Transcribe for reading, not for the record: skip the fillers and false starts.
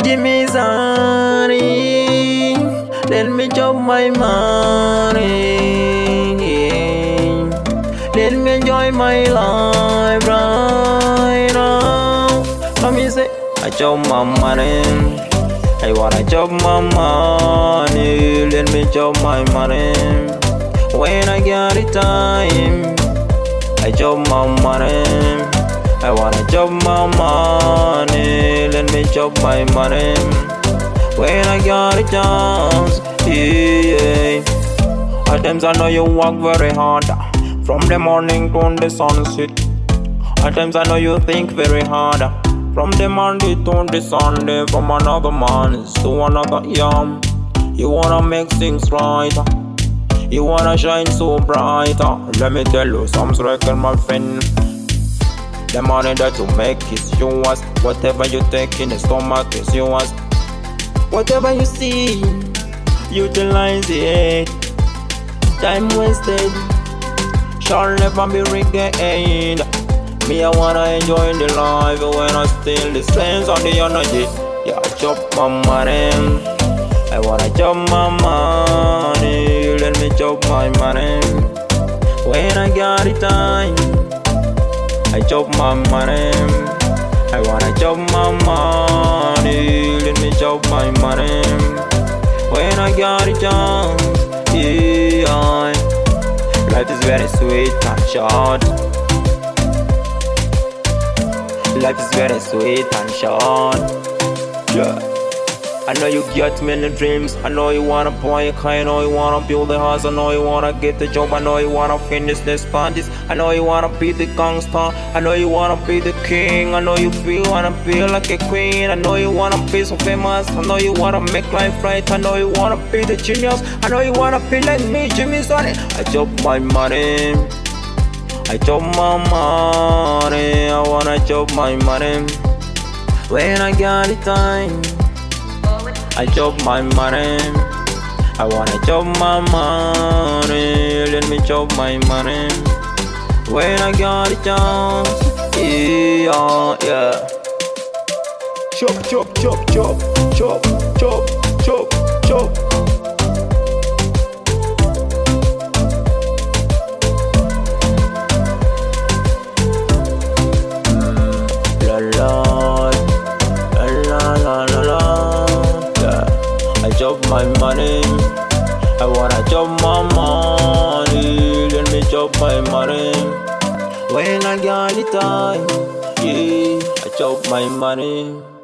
Jimmy Zani, let me chop my money. Let me enjoy my life right now. Let me say, I chop my money. I wanna chop my money. Let me chop my money. When I get the time, I chop my money. I wanna chop my money. Let me chop my money. When I got a chance, yeah. At times I know you work very hard, from the morning to the sunset. At times I know you think very hard, from the Monday to the Sunday. From another man to another yam. You wanna make things right, you wanna shine so bright. Let me tell you some reckon, my friend. The money that you make is yours. Whatever you take in the stomach is yours. Whatever you see, utilize it. Time wasted shall never be regained. Me, I wanna enjoy the life when I still the sense of the energy. Yeah, I chop my money. I wanna chop my money. Let me chop my money. When I got the time, I chop my money. I wanna chop my money. Let me chop my money. When I got a chance, yeah. Life is very sweet and short. Life is very sweet and short. Yeah. I know you got many dreams. I know you wanna buy a car. I know you wanna build a house. I know you wanna get a job. I know you wanna finish the studies. I know you wanna be the gangster. I know you wanna be the king. I know you wanna feel like a queen. I know you wanna be so famous. I know you wanna make life right. I know you wanna be the genius. I know you wanna be like me, Jimmy Zani. I chop my money. I chop my money. I wanna chop my money. When I got the time, I chop my money. I wanna chop my money. Let me chop my money. When I got a chance, yeah, yeah. Chop, chop, chop, chop, chop, chop, chop, chop. La la, la la la la. I chop my money. I wanna chop my money. Let me chop my money. When I got the time, yeah, I chop my money.